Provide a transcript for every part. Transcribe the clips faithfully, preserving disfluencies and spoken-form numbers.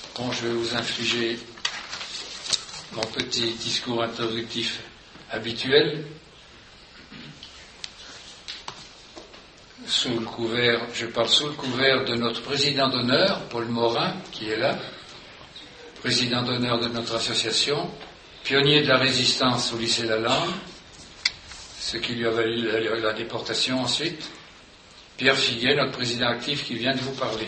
Bon, je vais vous infliger mon petit discours introductif habituel. Sous le couvert, je parle sous le couvert de notre président d'honneur, Paul Morin, qui est là, président d'honneur de notre association, pionnier de la résistance au lycée Lalande, ce qui lui a valu la, la déportation ensuite, Pierre Figuet, notre président actif, qui vient de vous parler.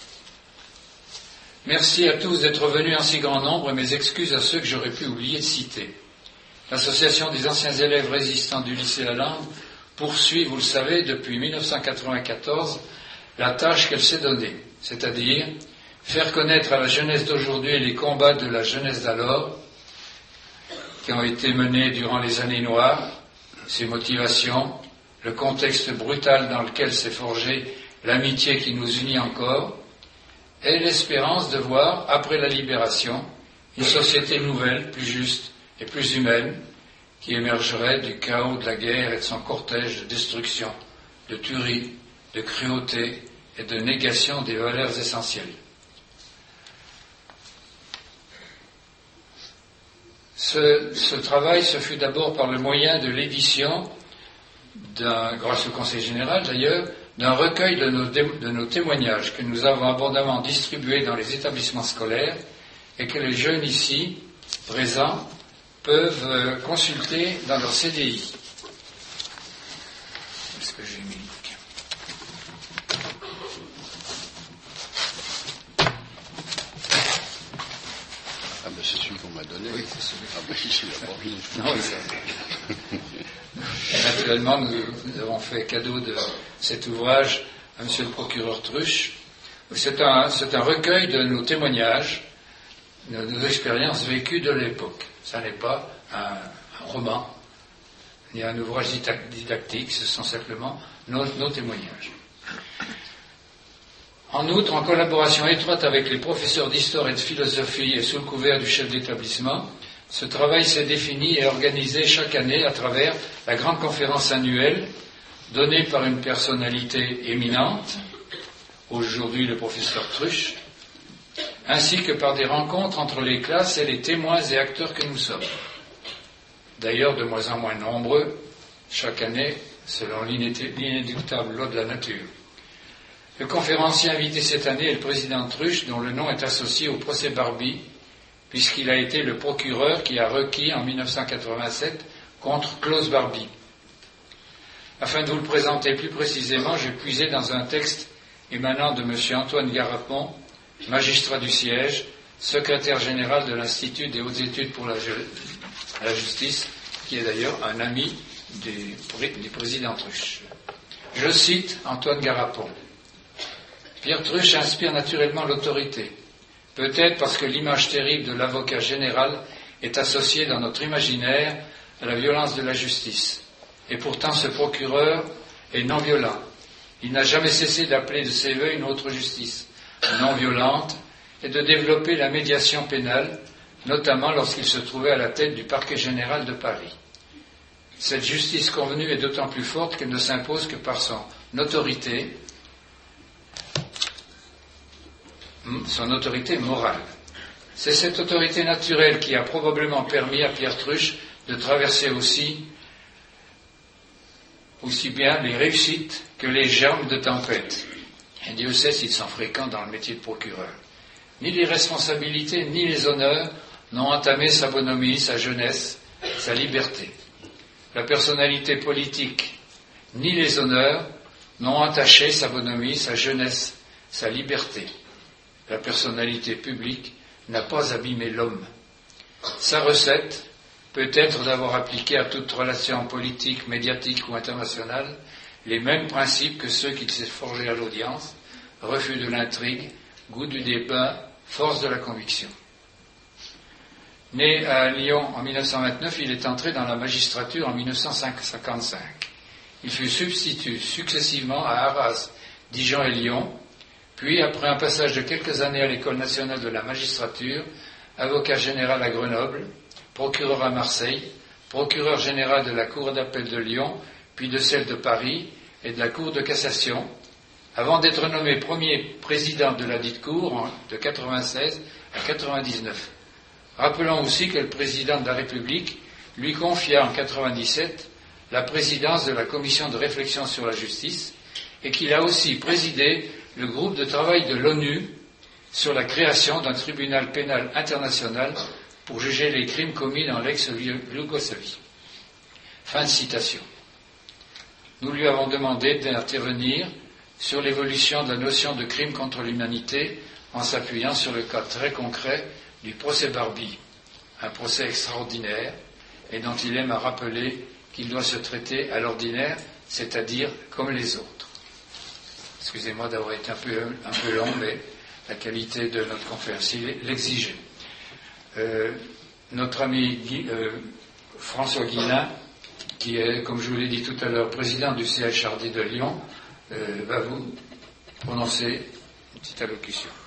Merci à tous d'être venus en si grand nombre et mes excuses à ceux que j'aurais pu oublier de citer. L'association des anciens élèves résistants du lycée Lalande poursuit, vous le savez, depuis mille neuf cent quatre-vingt-quatorze, la tâche qu'elle s'est donnée, c'est-à-dire faire connaître à la jeunesse d'aujourd'hui les combats de la jeunesse d'alors, qui ont été menés durant les années noires, ses motivations, le contexte brutal dans lequel s'est forgée l'amitié qui nous unit encore, et l'espérance de voir, après la libération, une société nouvelle, plus juste et plus humaine, qui émergerait du chaos de la guerre et de son cortège de destruction, de tuerie, de cruauté et de négation des valeurs essentielles. Ce, ce travail se fut d'abord par le moyen de l'édition, d'un, grâce au Conseil général d'ailleurs, d'un recueil de nos, de nos témoignages que nous avons abondamment distribués dans les établissements scolaires et que les jeunes ici, présents, peuvent euh, consulter dans leur C D I. Est-ce que j'ai mis le bouquin ? Ah ben c'est celui qu'on m'a donné. Oui, c'est celui. Ah ben ici, il a pas mis. Non, ça... Naturellement, nous, nous avons fait cadeau de cet ouvrage à Monsieur le procureur Truche. C'est un, c'est un recueil de nos témoignages, de nos expériences vécues de l'époque. Ça n'est pas un, un roman, ni un ouvrage didactique, ce sont simplement nos, nos témoignages. En outre, en collaboration étroite avec les professeurs d'histoire et de philosophie et sous le couvert du chef d'établissement, ce travail s'est défini et organisé chaque année à travers la grande conférence annuelle donnée par une personnalité éminente, aujourd'hui le professeur Truche, ainsi que par des rencontres entre les classes et les témoins et acteurs que nous sommes. D'ailleurs, de moins en moins nombreux, chaque année, selon l'inéluctable loi de la nature. Le conférencier invité cette année est le président Truche, dont le nom est associé au procès Barbie, puisqu'il a été le procureur qui a requis en mille neuf cent quatre-vingt-sept contre Klaus Barbie. Afin de vous le présenter plus précisément, j'ai puisé dans un texte émanant de M. Antoine Garapon, magistrat du siège, secrétaire général de l'Institut des hautes études pour la, la justice, qui est d'ailleurs un ami du, du président Truche. Je cite Antoine Garapon. Pierre Truche inspire naturellement l'autorité, peut-être parce que l'image terrible de l'avocat général est associée dans notre imaginaire à la violence de la justice. Et pourtant ce procureur est non violent. Il n'a jamais cessé d'appeler de ses voeux une autre justice non violente et de développer la médiation pénale, notamment lorsqu'il se trouvait à la tête du parquet général de Paris. Cette justice convenue est d'autant plus forte qu'elle ne s'impose que par son autorité, son autorité morale. C'est cette autorité naturelle qui a probablement permis à Pierre Truche de traverser aussi, aussi bien les réussites que les germes de tempête. Et Dieu sait s'ils sont fréquents dans le métier de procureur. Ni les responsabilités, ni les honneurs n'ont entamé sa bonhomie, sa jeunesse, sa liberté. La personnalité politique, ni les honneurs n'ont entaché sa bonhomie, sa jeunesse, sa liberté. La personnalité publique n'a pas abîmé l'homme. Sa recette peut être d'avoir appliqué à toute relation politique, médiatique ou internationale les mêmes principes que ceux qu'il s'est forgés à l'audience, refus de l'intrigue, goût du débat, force de la conviction. Né à Lyon en mille neuf cent vingt-neuf, il est entré dans la magistrature en mille neuf cent cinquante-cinq. Il fut substitut successivement à Arras, Dijon et Lyon, puis, après un passage de quelques années à l'École nationale de la magistrature, avocat général à Grenoble, procureur à Marseille, procureur général de la Cour d'appel de Lyon, puis de celle de Paris et de la Cour de cassation, avant d'être nommé premier président de la dite Cour de quatre-vingt-seize à quatre-vingt-dix-neuf. Rappelons aussi que le président de la République lui confia en quatre-vingt-dix-sept la présidence de la commission de réflexion sur la justice et qu'il a aussi présidé le groupe de travail de l'ONU sur la création d'un tribunal pénal international pour juger les crimes commis dans l'ex-Yougoslavie. Fin de citation. Nous lui avons demandé d'intervenir sur l'évolution de la notion de crime contre l'humanité en s'appuyant sur le cas très concret du procès Barbie, un procès extraordinaire et dont il aime à rappeler qu'il doit se traiter à l'ordinaire, c'est-à-dire comme les autres. Excusez-moi d'avoir été un peu, un peu long, mais la qualité de notre conférence l'exigeait. Euh, notre ami Guy, euh, François Guilin, qui est, comme je vous l'ai dit tout à l'heure, président du C H R D de Lyon, euh, va vous prononcer une petite allocution.